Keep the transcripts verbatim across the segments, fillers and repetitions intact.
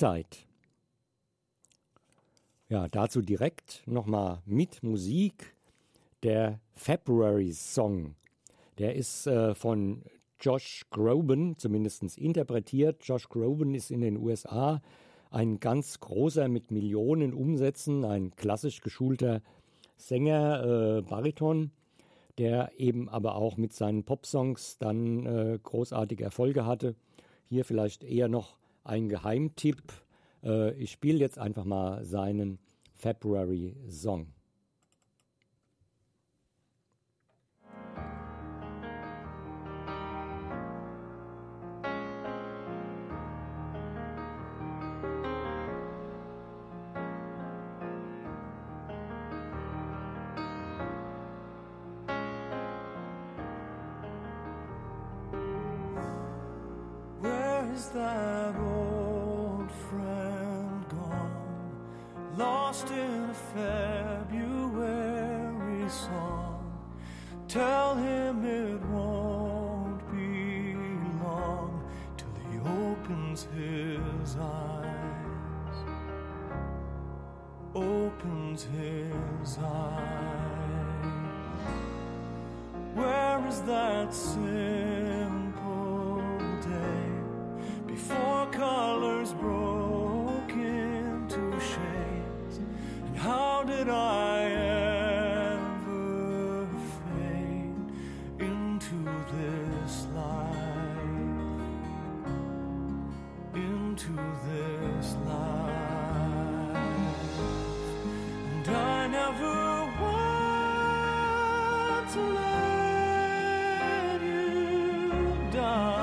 Zeit. Ja, dazu direkt nochmal mit Musik der February Song. Der ist äh, von Josh Groban zumindest interpretiert. Josh Groban ist in den U S A ein ganz großer mit Millionen Umsätzen, ein klassisch geschulter Sänger, äh, Bariton, der eben aber auch mit seinen Popsongs dann äh, großartige Erfolge hatte. Hier vielleicht eher noch ein Geheimtipp. Äh, ich spiele jetzt einfach mal seinen February Song. Is that old friend gone, lost in a February song? Tell him it won't be long till he opens his eyes, opens his eyes. Where is that simple day before colors broke into shades? And how did I ever fade into this life, into this life? And I never want to let you down.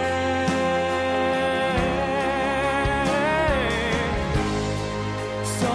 So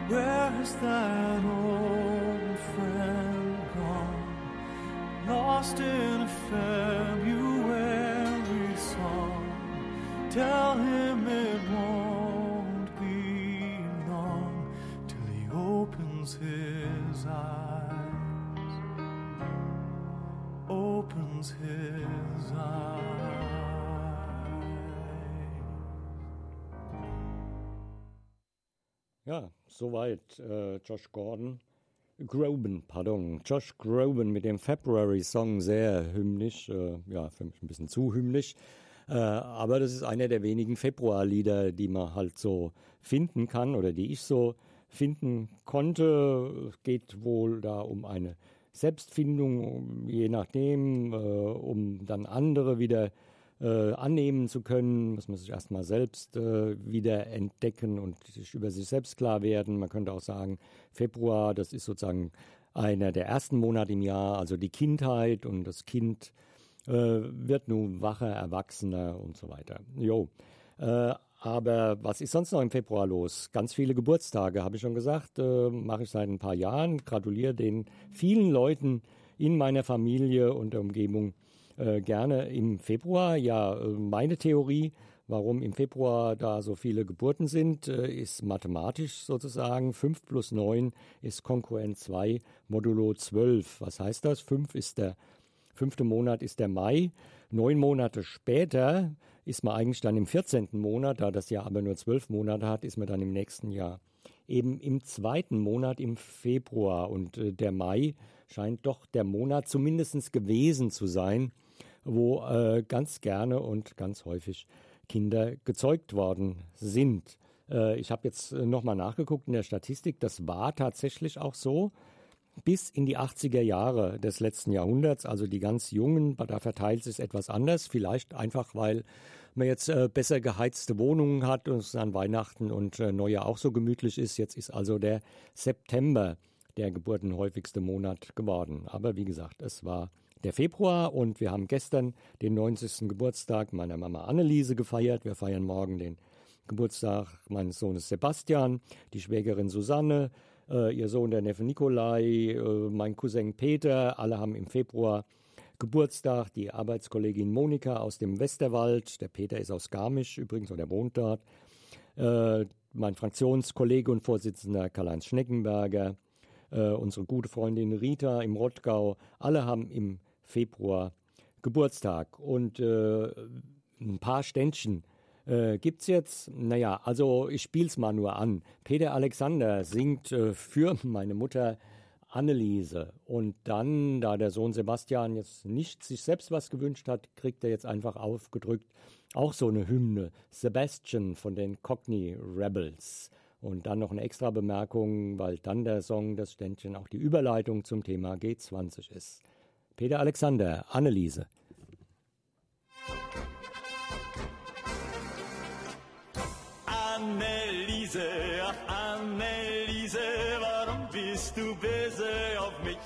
Where is that old friend gone? Lost in a February song. Tell him it won't be long till he opens his eyes. Opens his eyes. Ja, soweit äh, Josh Gordon. Groban, pardon. Josh Groban mit dem February-Song, sehr hymnisch, äh, ja, für mich ein bisschen zu hymnisch. Äh, aber das ist einer der wenigen Februarlieder, die man halt so finden kann oder die ich so finden konnte. Es geht wohl da um eine Selbstfindung, je nachdem, äh, um dann andere wieder äh, annehmen zu können, muss man sich erstmal selbst äh, wieder entdecken und sich über sich selbst klar werden. Man könnte auch sagen, Februar, das ist sozusagen einer der ersten Monate im Jahr, also die Kindheit, und das Kind äh, wird nun wacher, erwachsener und so weiter. Jo. Äh, aber was ist sonst noch im Februar los? Ganz viele Geburtstage, habe ich schon gesagt, äh, mache ich seit ein paar Jahren. Gratuliere den vielen Leuten in meiner Familie und der Umgebung äh, gerne im Februar. Ja, äh, meine Theorie, warum im Februar da so viele Geburten sind, äh, ist mathematisch sozusagen. fünf plus neun ist Konkurrent zwei modulo zwölf. Was heißt das? fünf ist der fünfte Monat, ist der Mai. Neun Monate später ist man eigentlich dann im vierzehnten Monat, da das Jahr aber nur zwölf Monate hat, ist man dann im nächsten Jahr eben im zweiten Monat, im Februar. Und äh, der Mai scheint doch der Monat zumindest gewesen zu sein, wo äh, ganz gerne und ganz häufig Kinder gezeugt worden sind. Äh, ich habe jetzt äh, nochmal nachgeguckt in der Statistik, das war tatsächlich auch so. Bis in die achtziger Jahre des letzten Jahrhunderts, also die ganz Jungen, da verteilt sich etwas anders, vielleicht einfach, weil man jetzt äh, besser geheizte Wohnungen hat und es an Weihnachten und äh, Neujahr auch so gemütlich ist. Jetzt ist also der September der geburtenhäufigste Monat geworden. Aber wie gesagt, es war der Februar und wir haben gestern den neunzigsten Geburtstag meiner Mama Anneliese gefeiert. Wir feiern morgen den Geburtstag meines Sohnes Sebastian, die Schwägerin Susanne, Uh, ihr Sohn, der Neffe Nikolai, uh, mein Cousin Peter, alle haben im Februar Geburtstag. Die Arbeitskollegin Monika aus dem Westerwald, der Peter ist aus Garmisch übrigens, oder wohnt dort. Uh, mein Fraktionskollege und Vorsitzender Karl-Heinz Schneckenberger, uh, unsere gute Freundin Rita im Rottgau, alle haben im Februar Geburtstag. Und uh, ein paar Ständchen Äh, gibt's jetzt? Naja, also ich spiel's mal nur an. Peter Alexander singt äh, für meine Mutter Anneliese. Und dann, da der Sohn Sebastian jetzt nicht sich selbst was gewünscht hat, kriegt er jetzt einfach aufgedrückt auch so eine Hymne. Sebastian von den Cockney Rebels. Und dann noch eine extra Bemerkung, weil dann der Song, das Ständchen, auch die Überleitung zum Thema G zwanzig ist. Peter Alexander, Anneliese. Anneliese, ach Anneliese, warum bist du böse auf mich?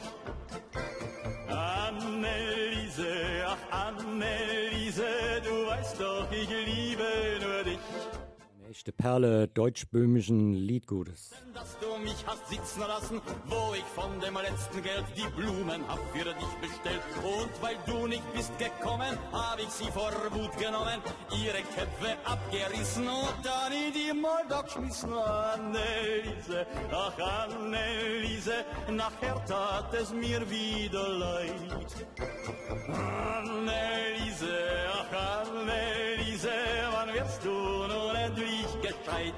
Anneliese, ach Anneliese, du weißt doch, ich liebe nur dich. Eine echte Perle deutsch-böhmischen Liedgutes. Dass du mich hast sitzen lassen, wo ich von dem letzten Geld die Blumen hab für dich bestellt. Und weil du nicht bist gekommen, hab ich sie vor Wut genommen, ihre Köpfe abgerissen und dann in die Moldau geschmissen. Anneliese, ach Anneliese, nachher tat es mir wieder leid. Anneliese, ach Anneliese, wann wirst du nun endlich gescheit?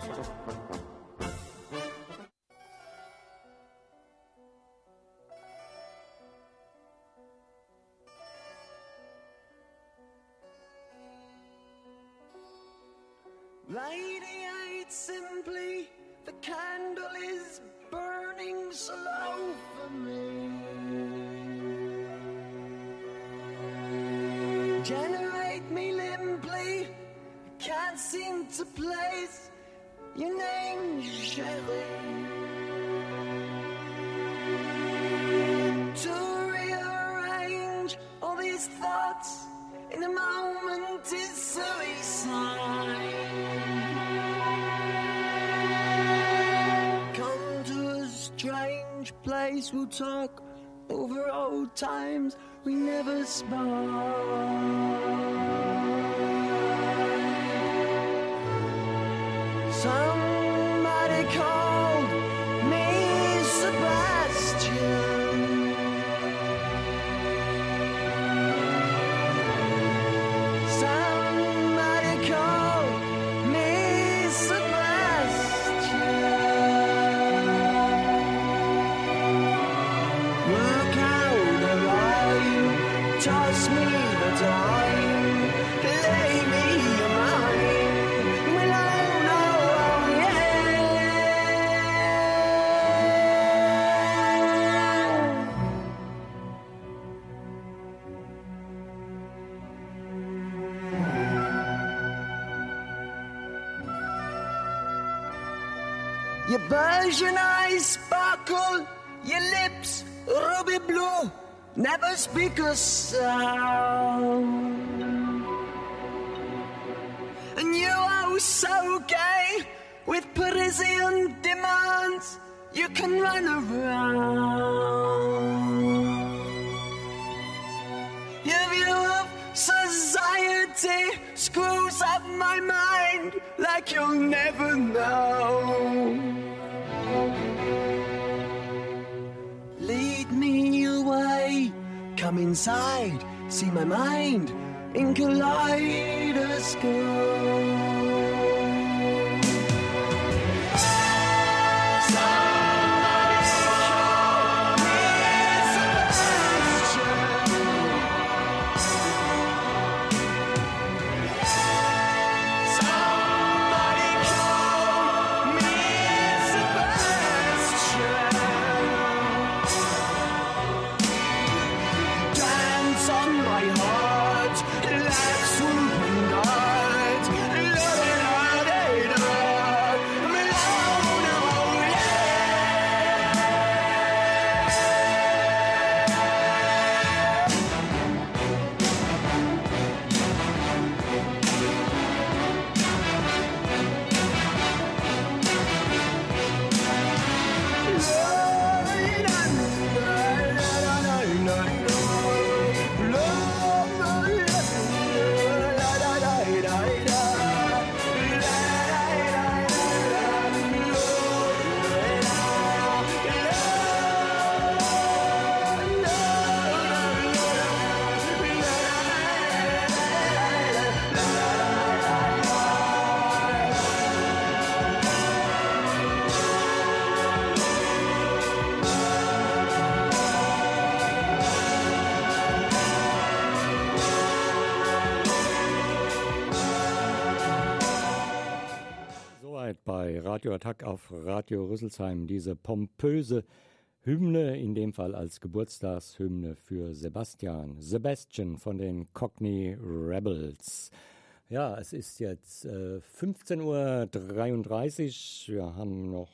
Lady, I'd simply, the candle is burning slow for me. Generate me limply, I can't seem to place your name, Sherry. To rearrange all these thoughts in a moment is suicide. Come strange place. We'll talk over old times we never spoke. Somebody called me Sebastian. Somebody called me Sebastian. Work out a line, toss me the time, lay me a mine. Well, I know, yeah. Your Persian eyes sparkle, your lips ruby blue, never speak a sound. And you are so gay with Parisian demands, you can run around. Your view of society screws up my mind like you'll never know. Lead me away, come inside, see my mind in kaleidoscope. Bei Radio Attack auf Radio Rüsselsheim diese pompöse Hymne, in dem Fall als Geburtstagshymne für Sebastian, Sebastian von den Cockney Rebels. Ja, es ist jetzt äh, fünfzehn Uhr dreiunddreißig, wir haben noch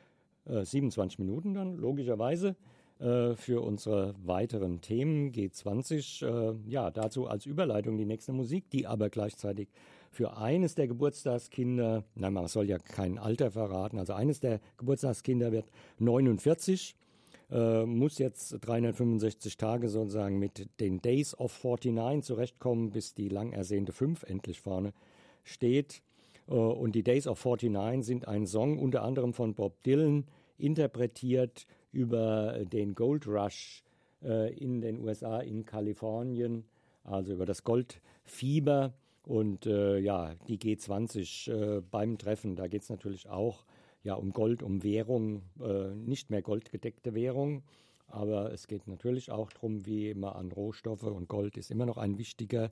äh, siebenundzwanzig Minuten dann, logischerweise, äh, für unsere weiteren Themen G zwanzig. Äh, ja, dazu als Überleitung die nächste Musik, die aber gleichzeitig für eines der Geburtstagskinder, nein, man soll ja kein Alter verraten, also eines der Geburtstagskinder wird neunundvierzig, äh, muss jetzt dreihundertfünfundsechzig Tage sozusagen mit den Days of neunundvierzig zurechtkommen, bis die lang ersehnte fünf endlich vorne steht. Äh, und die Days of neunundvierzig sind ein Song unter anderem von Bob Dylan, interpretiert über den Gold Rush äh, in den U S A, in Kalifornien, also über das Goldfieber. Und äh, ja, die G zwanzig äh, beim Treffen, da geht es natürlich auch ja, um Gold, um Währung, äh, nicht mehr goldgedeckte Währung, aber es geht natürlich auch darum, wie immer an Rohstoffe, und Gold ist immer noch ein wichtiger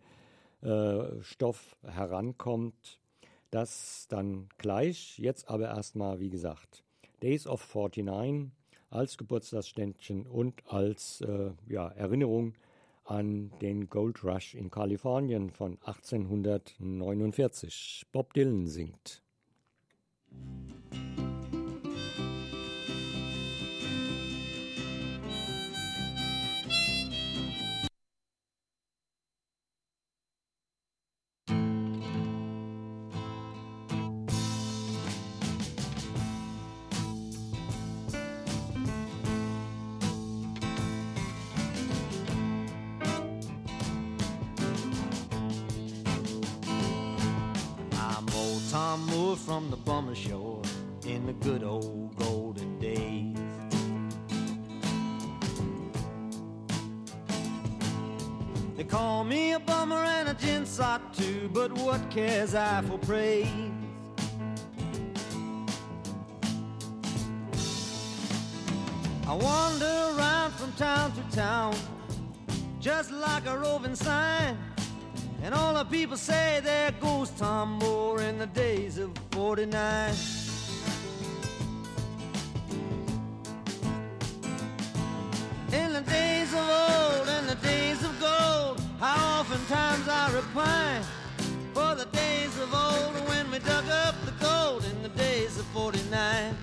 äh, Stoff, herankommt. Das dann gleich, jetzt aber erstmal, wie gesagt, Days of neunundvierzig als Geburtstagsständchen und als äh, ja, Erinnerung an den Gold Rush in Kalifornien von achtzehnhundertneunundvierzig. Bob Dylan singt. trouble from the bummer shore in the good old golden days. They call me a bummer and a ginsot too, but what cares I for praise? I wander around from town to town, just like a roving sign, and all the people say there goes Tom Moore in the days of forty-nine. In the days of old, in the days of gold, how oftentimes I repine for the days of old when we dug up the gold in the days of forty-nine.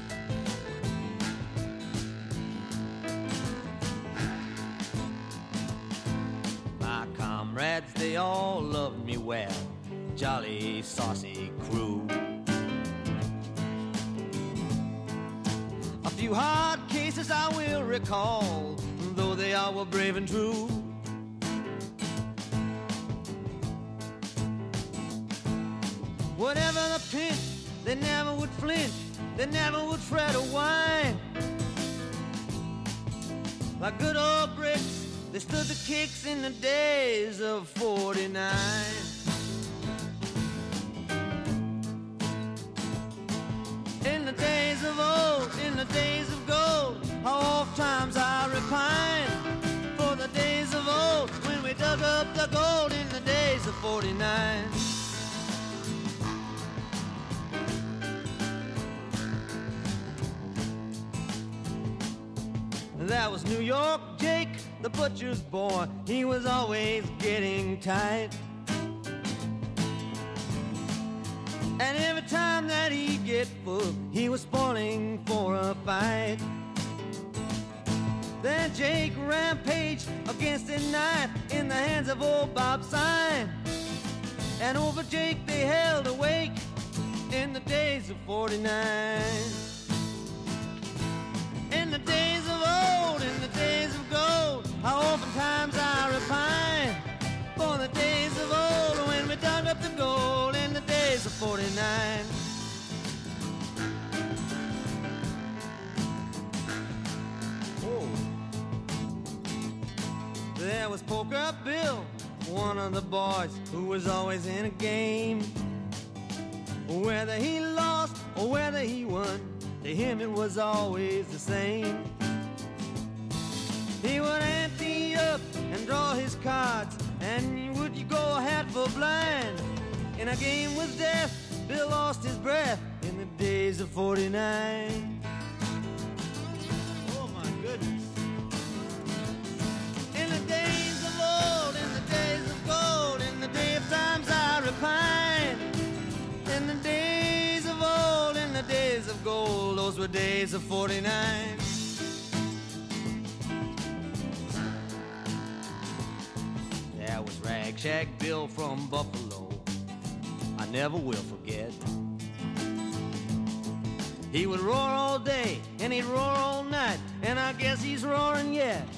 My comrades, they all loved me well, jolly saucy crew. A few hard cases I will recall, though they all were brave and true. Whatever the pinch, they never would flinch, they never would fret or whine. Like good old bricks, they stood the kicks in the days of forty-nine. In the days of old, in the days of gold, how oft times I repine for the days of old when we dug up the gold in the days of forty-nine. That was New York Jake, the butcher's boy. He was always getting tight, and every time that he'd get full, he was spoiling for a fight. Then Jake rampaged against a knife in the hands of old Bob Sign, and over Jake they held awake in the days of forty-nine. In the days of old, in the days of gold, how oftentimes I repine for the days of old when we dug up the gold in the days of forty-nine. Oh. There was Poker Bill, one of the boys who was always in a game. Whether he lost or whether he won, to him it was always the same. He would ante up and draw his cards, and would you go hat for blind? In a game with death, Bill lost his breath in the days of forty-nine. Oh my goodness. In the days of old, in the days of gold, in the day of times I repine. In the days of old, in the days of gold, those were days of forty-nine. There was Rag Shack Bill from Buffalo, I never will forget. He would roar all day and he'd roar all night, and I guess he's roaring yet.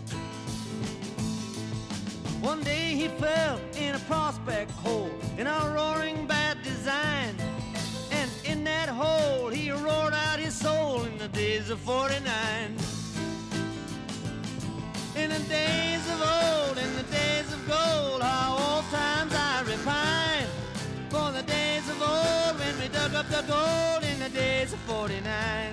One day he fell in a prospect hole in a roaring bad design, and in that hole he roared out his soul in the days of forty-nine. In the days of old, in the days of gold, how old times I repine for the days of old when we dug up the gold in the days of forty-nine.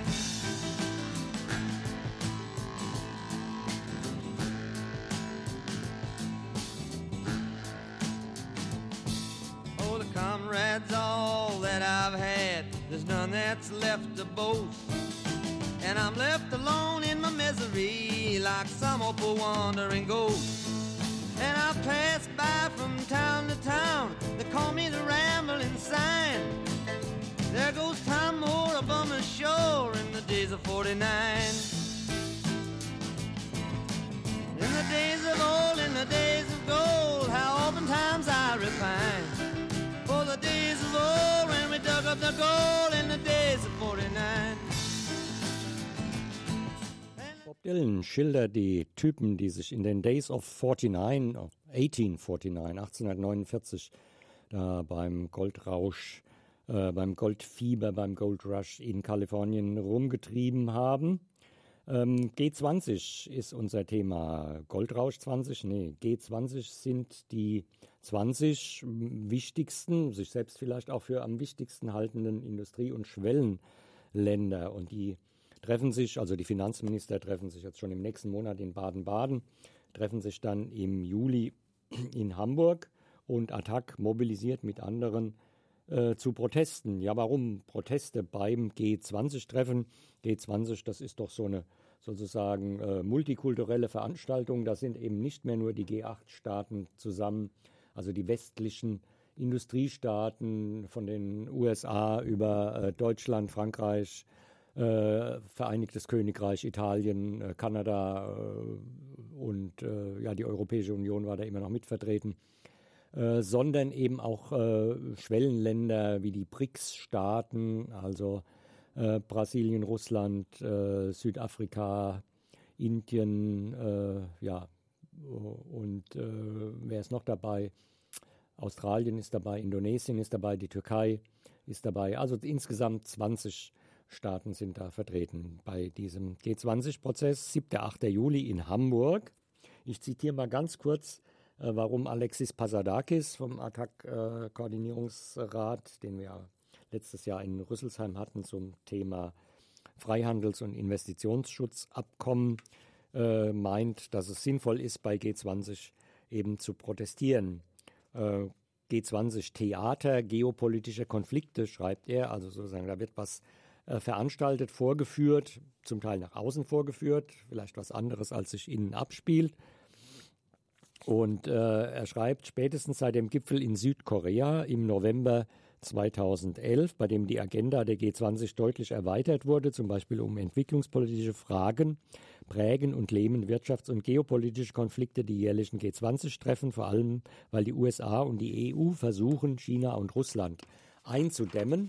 Oh, the comrades, all that I've had, there's none that's left to boast. And I'm left alone in my misery like some old poor wandering ghost. And I pass by from town to town, they call me the rambling sign. There goes Tom Moore up on the shore in the days of forty-nine. In the days of old, in the days of gold, how oftentimes I repine for the days of old when we dug up the gold in the days of forty-nine. Bob Dylan schildert die Typen, die sich in den Days of forty-nine, achtzehnhundertneunundvierzig, achtzehnhundertneunundvierzig, da beim Goldrausch äh, beim Goldfieber, beim Gold Rush in Kalifornien rumgetrieben haben. Ähm, G zwanzig ist unser Thema. Goldrausch zwanzig? Nee, G zwanzig sind die zwanzig wichtigsten, sich selbst vielleicht auch für am wichtigsten haltenden Industrie- und Schwellenländer. Und die treffen sich, also die Finanzminister treffen sich jetzt schon im nächsten Monat in Baden-Baden, treffen sich dann im Juli in Hamburg und Attac mobilisiert mit anderen äh, zu Protesten. Ja, warum Proteste beim G zwanzig-Treffen? G zwanzig, das ist doch so eine sozusagen äh, multikulturelle Veranstaltung. Da sind eben nicht mehr nur die G acht-Staaten zusammen, also die westlichen Industriestaaten von den U S A über äh, Deutschland, Frankreich, äh, Vereinigtes Königreich, Italien, äh, Kanada äh, und äh, ja, die Europäische Union war da immer noch mitvertreten. Äh, sondern eben auch äh, Schwellenländer wie die B R I C S-Staaten, also äh, Brasilien, Russland, äh, Südafrika, Indien, äh, ja, und äh, wer ist noch dabei? Australien ist dabei, Indonesien ist dabei, die Türkei ist dabei. Also insgesamt zwanzig Staaten sind da vertreten bei diesem G zwanzig-Prozess, siebter achter Juli in Hamburg. Ich zitiere mal ganz kurz, warum Alexis Pasadakis vom Attac-Koordinierungsrat, äh, den wir letztes Jahr in Rüsselsheim hatten zum Thema Freihandels- und Investitionsschutzabkommen, äh, meint, dass es sinnvoll ist, bei G zwanzig eben zu protestieren. Äh, G zwanzig Theater geopolitischer Konflikte, schreibt er, also sozusagen, da wird was äh, veranstaltet, vorgeführt, zum Teil nach außen vorgeführt, vielleicht was anderes, als sich innen abspielt. Und äh, er schreibt, spätestens seit dem Gipfel in Südkorea im November zweitausendelf, bei dem die Agenda der G zwanzig deutlich erweitert wurde, zum Beispiel um entwicklungspolitische Fragen, prägen und lähmen wirtschafts- und geopolitische Konflikte die jährlichen G zwanzig-Treffen, vor allem weil die U S A und die E U versuchen, China und Russland einzudämmen.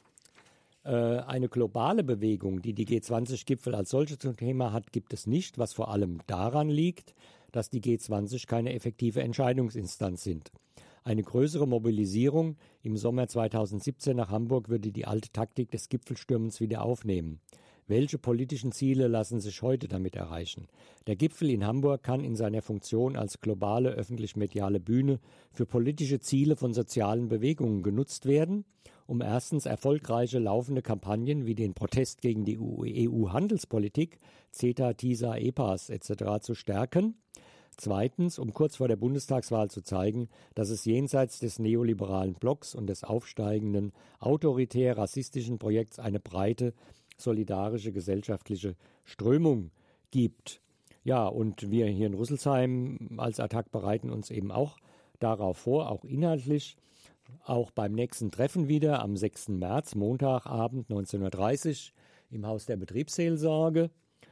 Äh, eine globale Bewegung, die die G zwanzig-Gipfel als solche zum Thema hat, gibt es nicht, was vor allem daran liegt, dass die G zwanzig keine effektive Entscheidungsinstanz sind. Eine größere Mobilisierung im Sommer zweitausendsiebzehn nach Hamburg würde die alte Taktik des Gipfelstürmens wieder aufnehmen. Welche politischen Ziele lassen sich heute damit erreichen? Der Gipfel in Hamburg kann in seiner Funktion als globale öffentlich-mediale Bühne für politische Ziele von sozialen Bewegungen genutzt werden, um erstens erfolgreiche laufende Kampagnen wie den Protest gegen die E U-Handelspolitik, CETA, TISA, E P A S et cetera zu stärken. Zweitens, um kurz vor der Bundestagswahl zu zeigen, dass es jenseits des neoliberalen Blocks und des aufsteigenden autoritär-rassistischen Projekts eine breite, solidarische gesellschaftliche Strömung gibt. Ja, und wir hier in Rüsselsheim als Attac bereiten uns eben auch darauf vor, auch inhaltlich, auch beim nächsten Treffen wieder am sechsten März, Montagabend neunzehn Uhr dreißig im Haus der Betriebsseelsorge.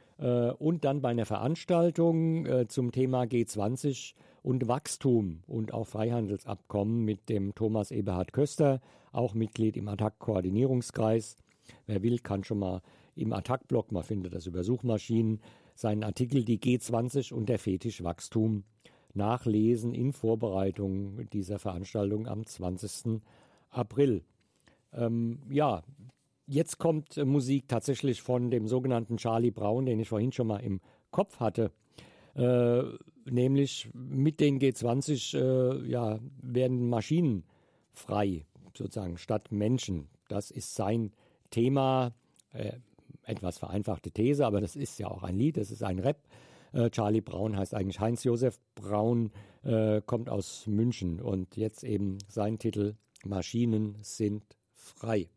Und dann bei einer Veranstaltung äh, zum Thema G zwanzig und Wachstum und auch Freihandelsabkommen mit dem Thomas Eberhard Köster, auch Mitglied im Attac-Koordinierungskreis. Wer will, kann schon mal im Attac-Blog, man findet das über Suchmaschinen, seinen Artikel Die G zwanzig und der Fetisch Wachstum nachlesen in Vorbereitung dieser Veranstaltung am zwanzigsten April. Ähm, ja, Jetzt kommt äh, Musik tatsächlich von dem sogenannten Charlie Brown, den ich vorhin schon mal im Kopf hatte. Äh, nämlich mit den G zwanzig äh, ja, werden Maschinen frei, sozusagen, statt Menschen. Das ist sein Thema, äh, etwas vereinfachte These, aber das ist ja auch ein Lied, das ist ein Rap. Äh, Charlie Brown heißt eigentlich Heinz-Josef Braun, äh, kommt aus München und jetzt eben sein Titel Maschinen sind frei.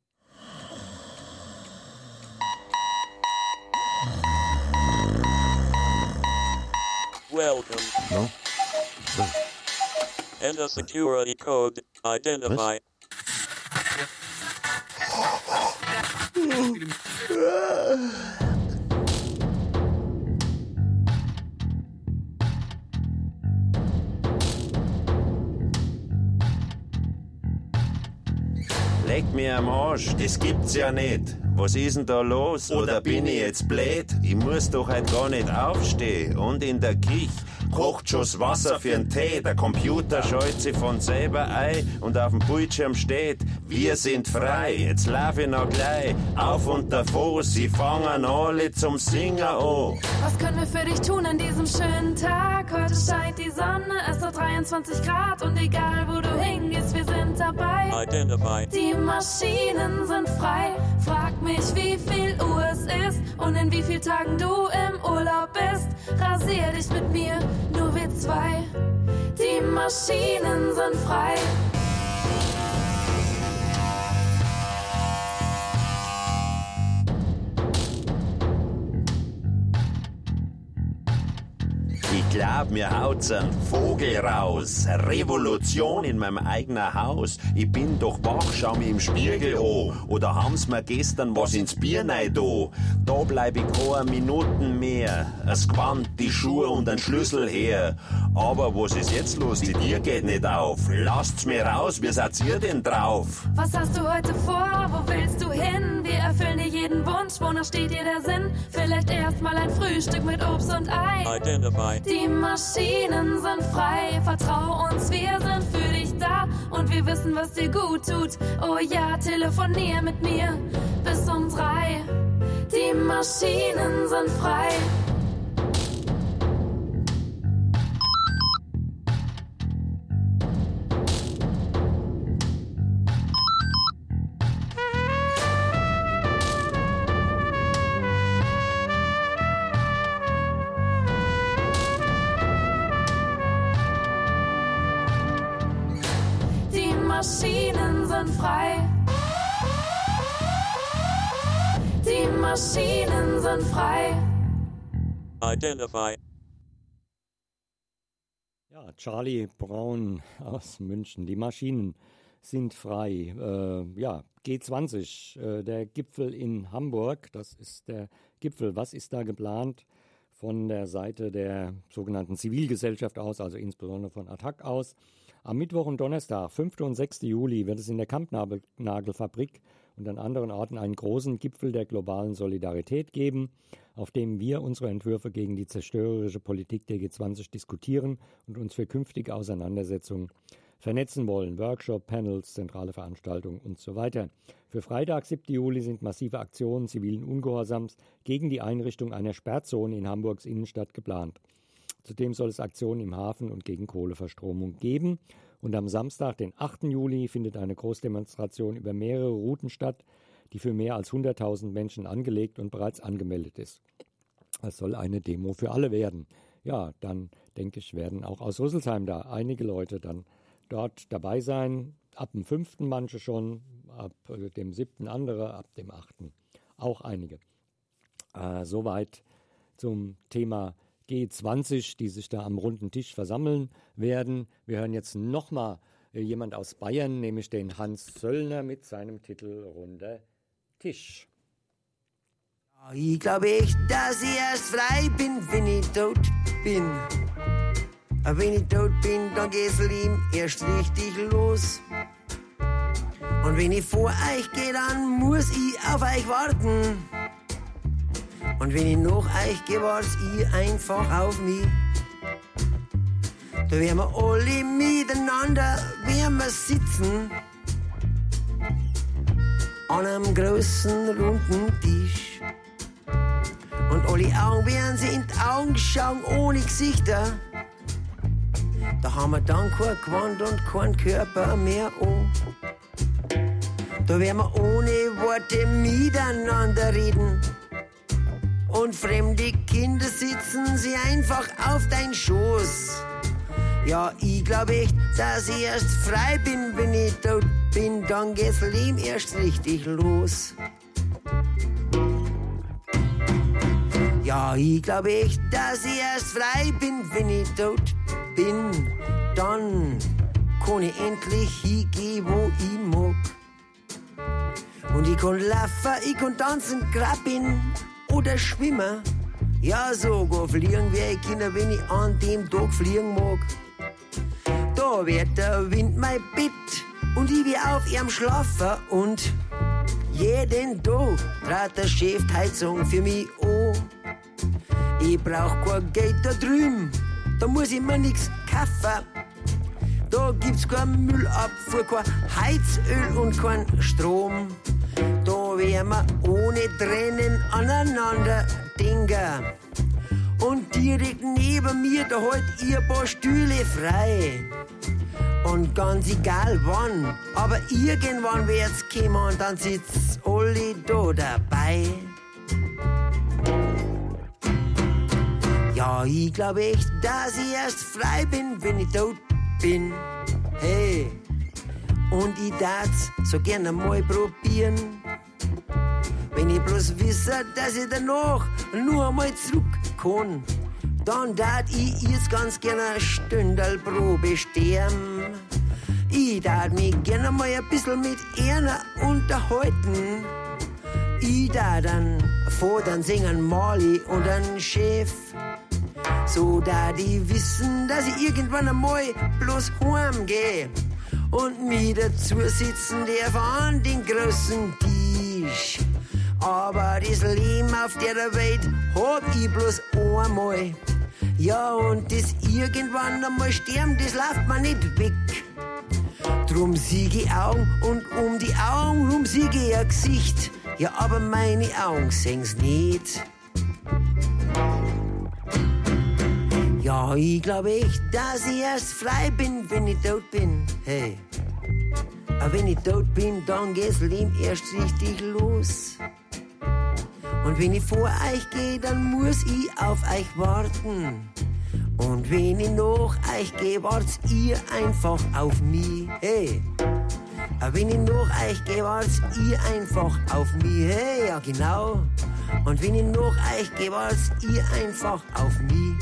Welcome. No? No. Enter security code. Identify. leck mir am Arsch, das gibt's ja nicht. Was ist denn da los? Oder bin ich jetzt blöd? Ich muss doch halt gar nicht aufstehen. Und in der Küche kocht schon das Wasser für den Tee. Der Computer schaltet sich von selber ein und auf dem Bildschirm steht, wir sind frei. Jetzt lauf ich noch gleich auf und davor. Sie fangen alle zum Singen an. Was können wir für dich tun an diesem schönen Tag? Heute scheint die Sonne, es hat dreiundzwanzig Grad und egal wo du hingehst, wir sind dabei. Identify. Die Maschinen sind frei. Frag mich, wie viel Uhr es ist und in wie vielen Tagen du im Urlaub bist. Rasier dich mit mir, nur wir zwei. Die Maschinen sind frei. Ich glaub, mir haut's ein Vogel raus. Revolution in meinem eigenen Haus. Ich bin doch wach, schau mich im Spiegel an. Oder haben's mir gestern was ins Bier rein da? Da bleib ich keine Minuten mehr. Es Gewand, die Schuhe und ein Schlüssel her. Aber was ist jetzt los? Die Tür geht nicht auf. Lasst's mir raus, wie seid ihr denn drauf? Was hast du heute vor? Wo willst du hin? Wir erfüllen dir jeden Wunsch. Wonach steht dir der Sinn? Vielleicht erst mal ein Frühstück mit Obst und Ei. Identify. Die Maschinen sind frei, vertrau uns, wir sind für dich da und wir wissen, was dir gut tut. Oh ja, telefonier mit mir bis um drei. Die Maschinen sind frei. Maschinen sind frei. Die Maschinen sind frei. Identify. Ja, Charlie Brown aus München. Die Maschinen sind frei. Äh, ja, G zwanzig, äh, der Gipfel in Hamburg. Das ist der Gipfel. Was ist da geplant von der Seite der sogenannten Zivilgesellschaft aus, also insbesondere von Attac aus? Am Mittwoch und Donnerstag, fünften und sechsten Juli, wird es in der Kampnagelfabrik und an anderen Orten einen großen Gipfel der globalen Solidarität geben, auf dem wir unsere Entwürfe gegen die zerstörerische Politik der G zwanzig diskutieren und uns für künftige Auseinandersetzungen vernetzen wollen. Workshop, Panels, zentrale Veranstaltungen und so weiter. Für Freitag, siebten Juli, sind massive Aktionen zivilen Ungehorsams gegen die Einrichtung einer Sperrzone in Hamburgs Innenstadt geplant. Zudem soll es Aktionen im Hafen und gegen Kohleverstromung geben. Und am Samstag, den achten Juli, findet eine Großdemonstration über mehrere Routen statt, die für mehr als hunderttausend Menschen angelegt und bereits angemeldet ist. Es soll eine Demo für alle werden. Ja, dann denke ich, werden auch aus Rüsselsheim da einige Leute dann dort dabei sein. Ab dem fünften manche schon, ab dem siebten andere, ab dem achten auch einige. Äh, soweit zum Thema G zwanzig, die sich da am runden Tisch versammeln werden. Wir hören jetzt nochmal jemand aus Bayern, nämlich den Hans Söllner mit seinem Titel Runder Tisch. Ich glaube echt, dass ich erst frei bin, wenn ich tot bin. Aber wenn ich tot bin, dann geht's ihm erst richtig los. Und wenn ich vor euch gehe, dann muss ich auf euch warten. Und wenn ich nach euch gehe, wartet ihr einfach auf mich. Da werden wir alle miteinander, werden wir sitzen. An einem großen, runden Tisch. Und alle Augen werden sie in die Augen schauen, ohne Gesichter. Da haben wir dann kein Gewand und keinen Körper mehr an. Da werden wir ohne Worte miteinander reden. Und fremde Kinder sitzen sie einfach auf dein Schoß. Ja, ich glaube echt, dass ich erst frei bin, wenn ich tot bin, dann geht's Leben erst richtig los. Ja, ich glaube echt, dass ich erst frei bin, wenn ich tot bin, dann kann ich endlich hingehen, wo ich mag. Und ich kann laufen, ich kann tanzen, krabbeln oder schwimmen. Ja, sogar fliegen wär ich Kinder, wenn ich an dem Tag fliegen mag. Da wird der Wind mein Bett und ich wie auf ihrem Schlafen und jeden Tag trat der Chef die Heizung für mich an. Ich brauch kein Geld da drüben, da muss ich mir nix kaufen. Da gibt's kein Müllabfuhr, kein Heizöl und kein Strom. Da wär wir ohne Tränen aneinander denken. Und direkt neben mir, da halt ihr paar Stühle frei. Und ganz egal wann, aber irgendwann wird's kommen und dann sitzt alle da dabei. Ja, ich glaub echt, dass ich erst frei bin, wenn ich tot bin. Hey, und ich darf's so gerne mal probieren. Wenn ich bloß wisse, dass ich danach nur einmal zurück kann, dann darf ich jetzt ganz gerne eine Stündalprobe sterben. Ich darf mich gerne mal ein bisschen mit einer unterhalten. Ich darf dann fordern, singen Mali und einen Chef. So da die wissen, dass ich irgendwann einmal bloß heimgeh und mich dazu sitzen darf an den großen Tisch. Aber das Leben auf der Welt hab ich bloß einmal. Ja, und das irgendwann einmal sterben, das läuft mir nicht weg. Drum siege ich Augen und um die Augen rum siege ich ein Gesicht. Ja, aber meine Augen sehen's nicht. Ja, ich glaube echt, dass ich erst frei bin, wenn ich tot bin. Hey, aber wenn ich tot bin, dann geht's Leben erst richtig los. Und wenn ich vor euch gehe, dann muss ich auf euch warten. Und wenn ich nach euch gehe, wartet ihr einfach auf mich. Hey, aber wenn ich nach euch gehe, wartet ihr einfach auf mich. Hey, ja genau. Und wenn ich nach euch gehe, wartet ihr einfach auf mich.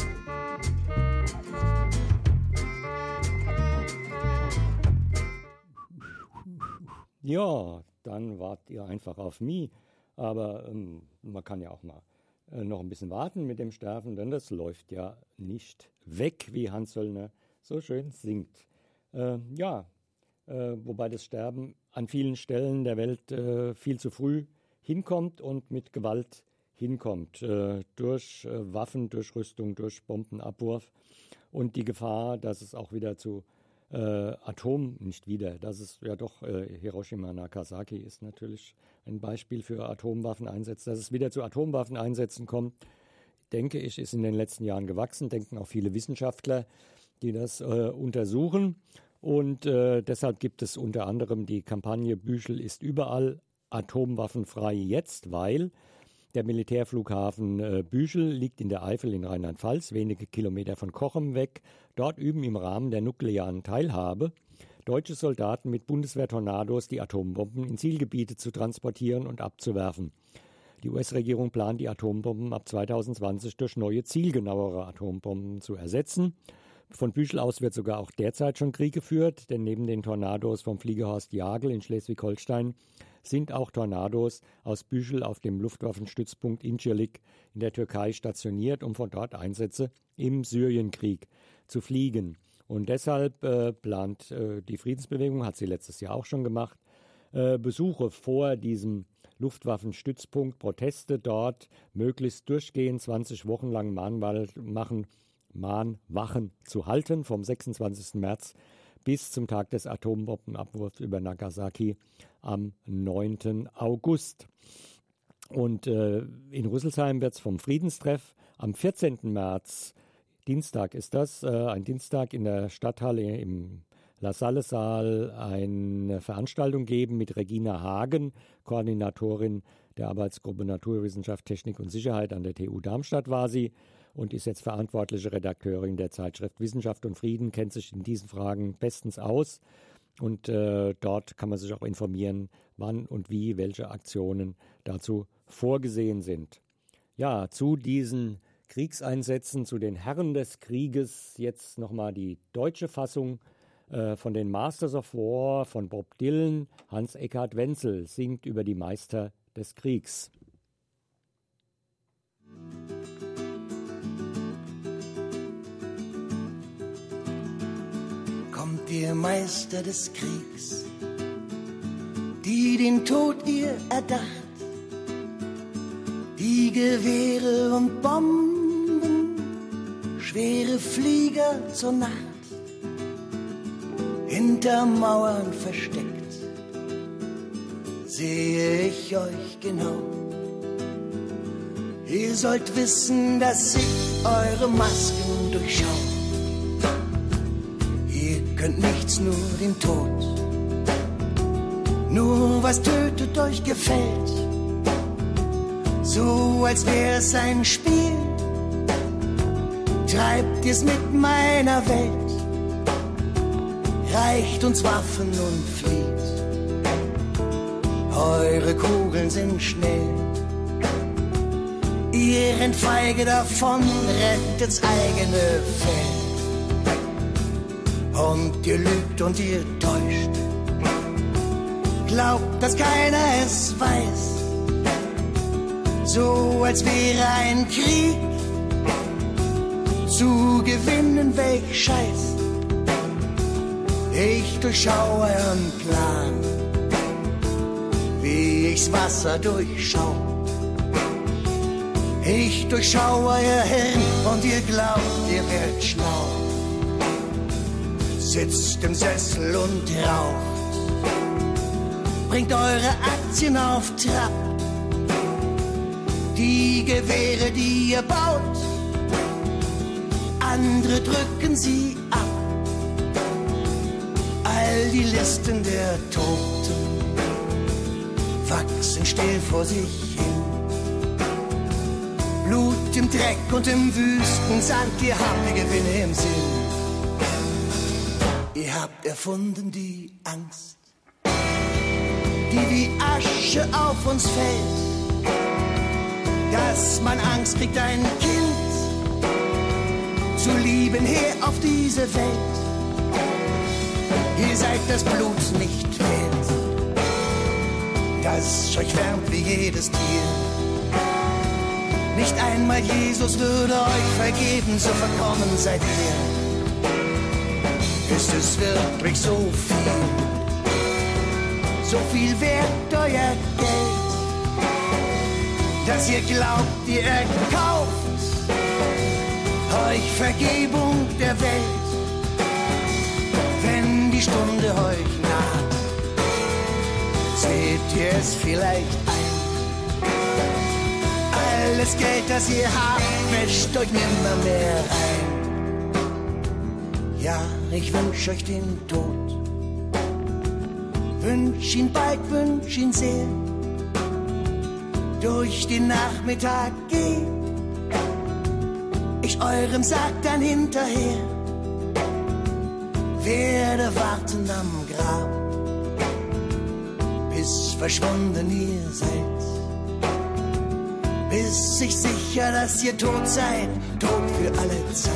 Ja, dann wartet ihr einfach auf mich. Aber ähm, man kann ja auch mal äh, noch ein bisschen warten mit dem Sterben, denn das läuft ja nicht weg, wie Hans Söllner so schön singt. Äh, ja, äh, wobei das Sterben an vielen Stellen der Welt äh, viel zu früh hinkommt und mit Gewalt hinkommt. Äh, durch äh, Waffen, durch Rüstung, durch Bombenabwurf und die Gefahr, dass es auch wieder zu Äh, Atom, nicht wieder, das ist ja doch äh, Hiroshima, Nagasaki ist natürlich ein Beispiel für Atomwaffeneinsätze, dass es wieder zu Atomwaffeneinsätzen kommt, denke ich, ist in den letzten Jahren gewachsen, denken auch viele Wissenschaftler, die das äh, untersuchen und äh, deshalb gibt es unter anderem die Kampagne Büchel ist überall, atomwaffenfrei jetzt, weil der Militärflughafen äh, Büchel liegt in der Eifel in Rheinland-Pfalz, wenige Kilometer von Cochem weg. Dort üben im Rahmen der nuklearen Teilhabe deutsche Soldaten mit Bundeswehr-Tornados die Atombomben in Zielgebiete zu transportieren und abzuwerfen. Die U S-Regierung plant, die Atombomben ab zweitausendzwanzig durch neue, zielgenauere Atombomben zu ersetzen. Von Büchel aus wird sogar auch derzeit schon Krieg geführt, denn neben den Tornados vom Fliegerhorst Jagel in Schleswig-Holstein sind auch Tornados aus Büchel auf dem Luftwaffenstützpunkt Incirlik in der Türkei stationiert, um von dort Einsätze im Syrienkrieg zu fliegen. Und deshalb äh, plant äh, die Friedensbewegung, hat sie letztes Jahr auch schon gemacht, äh, Besuche vor diesem Luftwaffenstützpunkt, Proteste dort, möglichst durchgehend zwanzig Wochen lang Mahnwahl machen, Mahnwachen zu halten, vom sechsundzwanzigsten März bis zum Tag des Atombombenabwurfs über Nagasaki am neunten August. Und äh, in Rüsselsheim wird es vom Friedenstreff am vierzehnten März, Dienstag ist das, äh, ein Dienstag in der Stadthalle im Lasalle-Saal eine Veranstaltung geben mit Regina Hagen, Koordinatorin der Arbeitsgruppe Naturwissenschaft, Technik und Sicherheit an der T U Darmstadt war sie und ist jetzt verantwortliche Redakteurin der Zeitschrift Wissenschaft und Frieden, kennt sich in diesen Fragen bestens aus. Und äh, dort kann man sich auch informieren, wann und wie welche Aktionen dazu vorgesehen sind. Ja, zu diesen Kriegseinsätzen, zu den Herren des Krieges, jetzt nochmal die deutsche Fassung äh, von den Masters of War von Bob Dylan. Hans-Eckhard Wenzel singt über die Meister des Kriegs. Kommt ihr Meister des Kriegs, die den Tod ihr erdacht, die Gewehre und Bomben, schwere Flieger zur Nacht, hinter Mauern versteckt, sehe ich euch genau. Ihr sollt wissen, dass ich eure Masken durchschau. Ihr könnt nichts, nur den Tod. Nur was tötet euch gefällt, so als wär's ein Spiel. Treibt ihr's mit meiner Welt, reicht uns Waffen und flieht. Eure Kugeln sind schnell, ihr rennt feige davon, rettet's eigene Fell. Und ihr lügt und ihr täuscht, glaubt, dass keiner es weiß, so als wäre ein Krieg zu gewinnen, welch Scheiß. Ich durchschau euren Plan, wie ich's Wasser durchschau. Ich durchschau euer Hirn und ihr glaubt, ihr werdet schlau. Sitzt im Sessel und raucht, bringt eure Aktien auf Trab. Die Gewehre, die ihr baut, andere drücken sie ab. All die Listen der Toten wachsen still vor sich hin. Blut im Dreck und im Wüstensand, ihr habt die Gewinne im Sinn. Ihr habt erfunden die Angst, die wie Asche auf uns fällt, dass man Angst kriegt, ein Kind zu lieben her auf diese Welt. Ihr seid das Blut nicht wert, das euch wärmt wie jedes Tier. Nicht einmal Jesus würde euch vergeben, so verkommen seid ihr. Ist es wirklich so viel, so viel wert euer Geld, dass ihr glaubt, ihr erkauft euch Vergebung der Welt? Wenn die Stunde euch naht, seht ihr es vielleicht ein. Alles Geld, das ihr habt, wäscht euch nimmer mehr rein. Ja, ich wünsch euch den Tod, wünsch ihn bald, wünsch ihn sehr. Durch den Nachmittag geh ich eurem Sarg dann hinterher, werde warten am Grab, bis verschwunden ihr seid, bis ich sicher, dass ihr tot seid, tot für alle Zeit.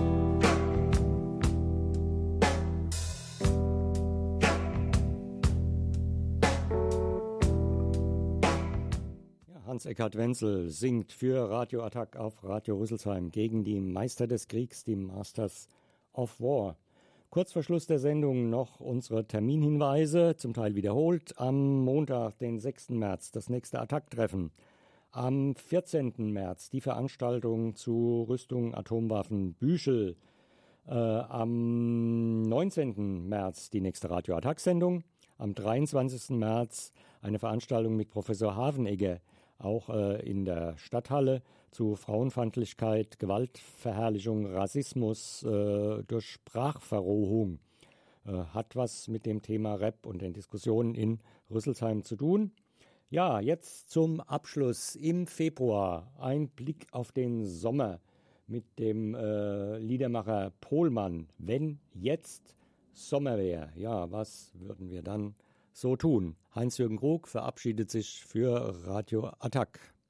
Hans-Eckhard Wenzel singt für Radio Attack auf Radio Rüsselsheim gegen die Meister des Kriegs, die Masters of War. Kurz vor Schluss der Sendung noch unsere Terminhinweise, zum Teil wiederholt. Am Montag, den sechsten März, das nächste Attack-Treffen. Am vierzehnten März die Veranstaltung zu Rüstung Atomwaffen Büchel. Äh, am neunzehnten März die nächste Radio Attack-Sendung. Am dreiundzwanzigsten März eine Veranstaltung mit Professor Havenegger, auch äh, in der Stadthalle, zu Frauenfeindlichkeit, Gewaltverherrlichung, Rassismus äh, durch Sprachverrohung. Äh, hat was mit dem Thema Rap und den Diskussionen in Rüsselsheim zu tun. Ja, jetzt zum Abschluss im Februar ein Blick auf den Sommer mit dem äh, Liedermacher Pohlmann. Wenn jetzt Sommer wäre, ja, was würden wir dann so tun? Heinz-Jürgen Krug verabschiedet sich für Radio Attack.